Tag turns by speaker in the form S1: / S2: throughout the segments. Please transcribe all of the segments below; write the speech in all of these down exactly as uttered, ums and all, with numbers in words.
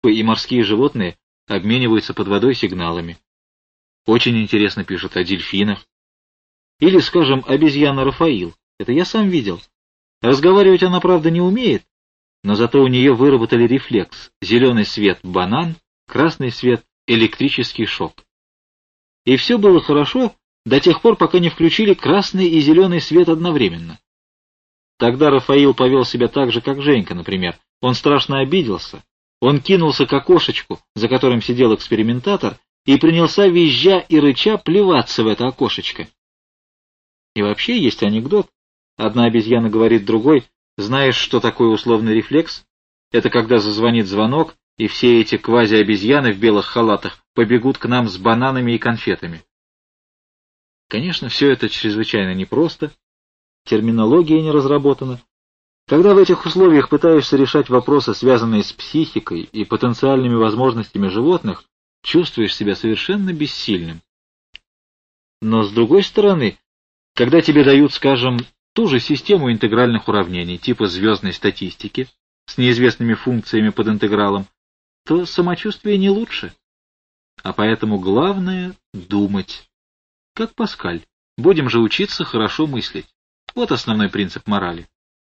S1: и морские животные обмениваются под водой сигналами. Очень интересно пишут о дельфинах. Или, скажем, обезьяна Рафаил. Это я сам видел. Разговаривать она, правда, не умеет, но зато у нее выработали рефлекс. Зеленый свет — банан, красный свет — электрический шок. И все было хорошо до тех пор, пока не включили красный и зеленый свет одновременно. Тогда Рафаил повел себя так же, как Женька, например. Он страшно обиделся. Он кинулся к окошечку, за которым сидел экспериментатор, и принялся, визжа и рыча, плеваться в это окошечко. И вообще есть анекдот. Одна обезьяна говорит другой: знаешь, что такое условный рефлекс? Это когда зазвонит звонок, и все эти квази-обезьяны в белых халатах побегут к нам с бананами и конфетами. Конечно, все это чрезвычайно непросто, терминология не разработана. Когда в этих условиях пытаешься решать вопросы, связанные с психикой и потенциальными возможностями животных, чувствуешь себя совершенно бессильным. Но, с другой стороны, когда тебе дают, скажем, ту же систему интегральных уравнений типа звездной статистики с неизвестными функциями под интегралом, то самочувствие не лучше. А поэтому главное — думать. Как Паскаль. Будем же учиться хорошо мыслить. Вот основной принцип морали.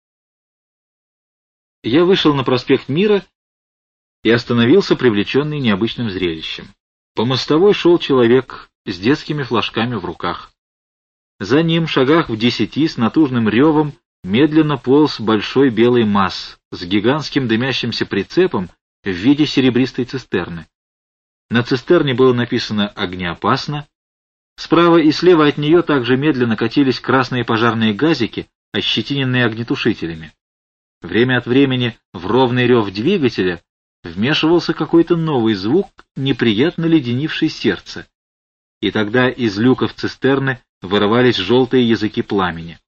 S1: Я вышел на проспект Мира и остановился, привлеченный необычным зрелищем. По мостовой шел человек с детскими флажками в руках. За ним, шагах в десяти, с натужным ревом, медленно полз большой белый МАЗ с гигантским дымящимся прицепом в виде серебристой цистерны. На цистерне было написано «Огнеопасно». Справа и слева от нее также медленно катились красные пожарные газики, ощетиненные огнетушителями. Время от времени в ровный рев двигателя вмешивался какой-то новый звук, неприятно леденивший сердце. И тогда из люков цистерны вырывались желтые языки пламени.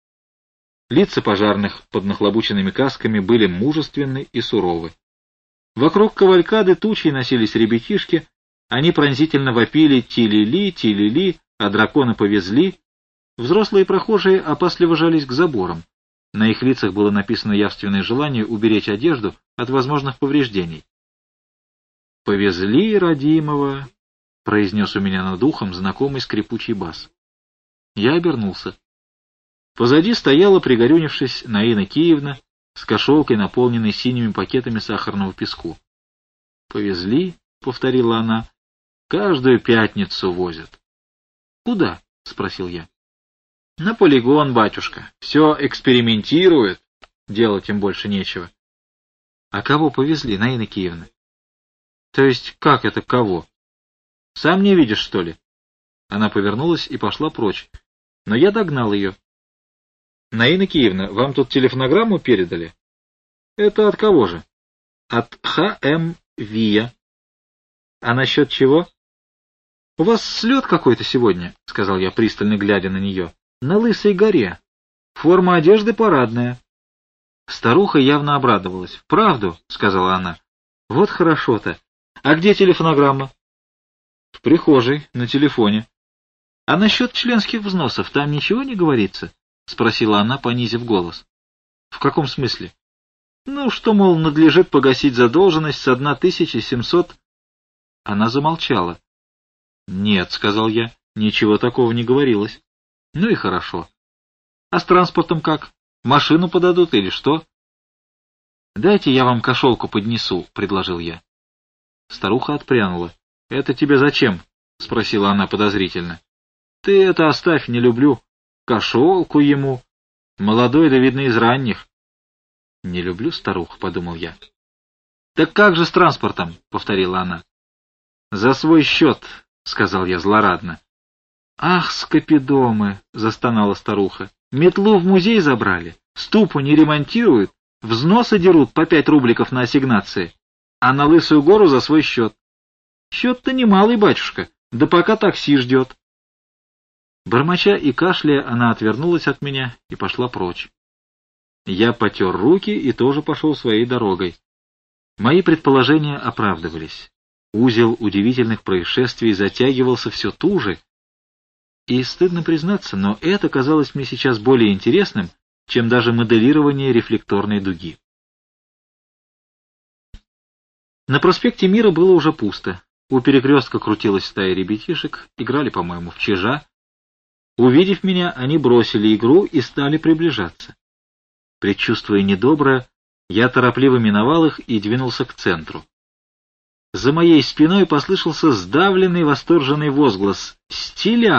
S1: Лица пожарных под нахлобученными касками были мужественны и суровы. Вокруг кавалькады тучей носились ребятишки, они пронзительно вопили «Ти-ли-ли, ти-ли-ли», а дракона повезли. Взрослые прохожие опасливо жались к заборам. На их лицах было написано явственное желание уберечь одежду от возможных повреждений. «Повезли, родимого», — произнес у меня над ухом знакомый скрипучий бас. Я обернулся. Позади стояла, пригорюнившись, Наина Киевна с кошелкой, наполненной синими пакетами сахарного песку. «Повезли», — повторила она, — «каждую пятницу возят». «Куда?» — спросил я. «На полигон, батюшка. Все экспериментируют. Делать им больше нечего». «А кого повезли, Наина Киевна?» «То есть как это кого? Сам не видишь, что ли?» Она повернулась и пошла прочь, но я догнал ее. «Наина Киевна, вам тут телефонограмму передали?» «Это от кого же?» «От Х М Вия». «А насчет чего?» «У вас слет какой-то сегодня», — сказал я, пристально глядя на нее. «На Лысой горе. Форма одежды парадная». Старуха явно обрадовалась. «Правду?» — сказала она. «Вот хорошо-то. А где телефонограмма?» «В прихожей, на телефоне». «А насчет членских взносов там ничего не говорится?» — спросила она, понизив голос. «В каком смысле?» «Ну, что, мол, надлежит погасить задолженность с одна тысяча семьсот...» Она замолчала. «Нет», — сказал я, — «ничего такого не говорилось». «Ну и хорошо. А с транспортом как? Машину подадут или что?» «Дайте я вам кошелку поднесу», — предложил я. Старуха отпрянула. «Это тебе зачем?» — спросила она подозрительно. «Ты это оставь, не люблю. Кошелку ему. Молодой, да видно, из ранних». «Не люблю старух», — подумал я. «Так как же с транспортом?» — повторила она. «За свой счет», — сказал я злорадно. «Ах, скопидомы!» — застонала старуха. «Метлу в музей забрали, ступу не ремонтируют, взносы дерут по пять рубликов на ассигнации, а на Лысую гору за свой счет. Счет-то немалый, батюшка, да пока такси ждет». Бормоча и кашляя, она отвернулась от меня и пошла прочь. Я потер руки и тоже пошел своей дорогой. Мои предположения оправдывались. Узел удивительных происшествий затягивался все туже, и, стыдно признаться, но это казалось мне сейчас более интересным, чем даже моделирование рефлекторной дуги. На проспекте Мира было уже пусто. У перекрестка крутилась стая ребятишек, играли, по-моему, в чижа. Увидев меня, они бросили игру и стали приближаться. Предчувствуя недоброе, я торопливо миновал их и двинулся к центру. За моей спиной послышался сдавленный восторженный возглас «Стиля!»